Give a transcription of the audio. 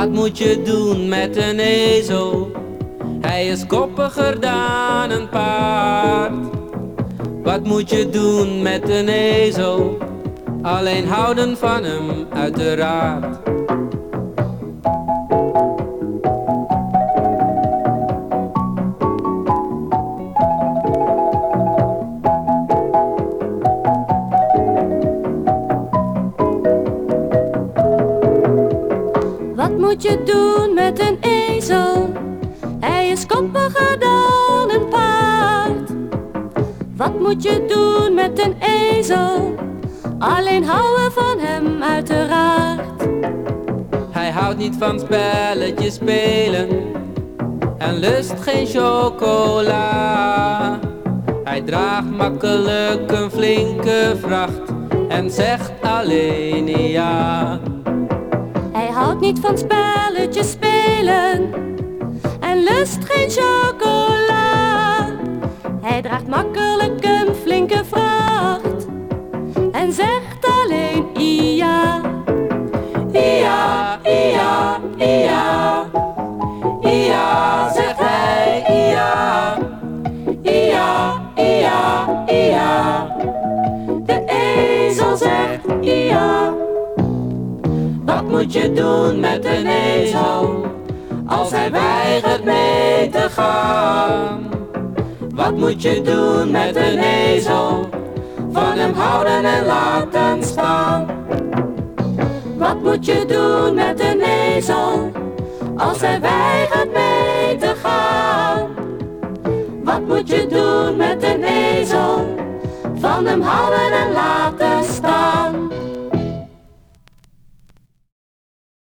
Wat moet je doen met een ezel? Hij is koppiger dan een paard. Wat moet je doen met een ezel? Alleen houden van hem uiteraard. Wat moet je doen met een ezel? Hij is koppiger dan een paard. Wat moet je doen met een ezel? Alleen houden van hem uiteraard. Hij houdt niet van spelletjes spelen en lust geen chocola. Hij draagt makkelijk een flinke vracht en zegt alleen ja. Hij houdt niet van spelletjes spelen en lust geen chocola. Hij draagt makkelijk een flinke vracht en zegt alleen ja. Ja, ja, ja. Ja, zegt hij, ja. Ja, ja, ja. De ezel zegt ja. Wat moet je doen met een ezel als hij weigert mee te gaan? Wat moet je doen met een ezel? Van hem houden en laten staan. Wat moet je doen met een ezel als hij weigert mee te gaan? Wat moet je doen met een ezel? Van hem houden en laten staan.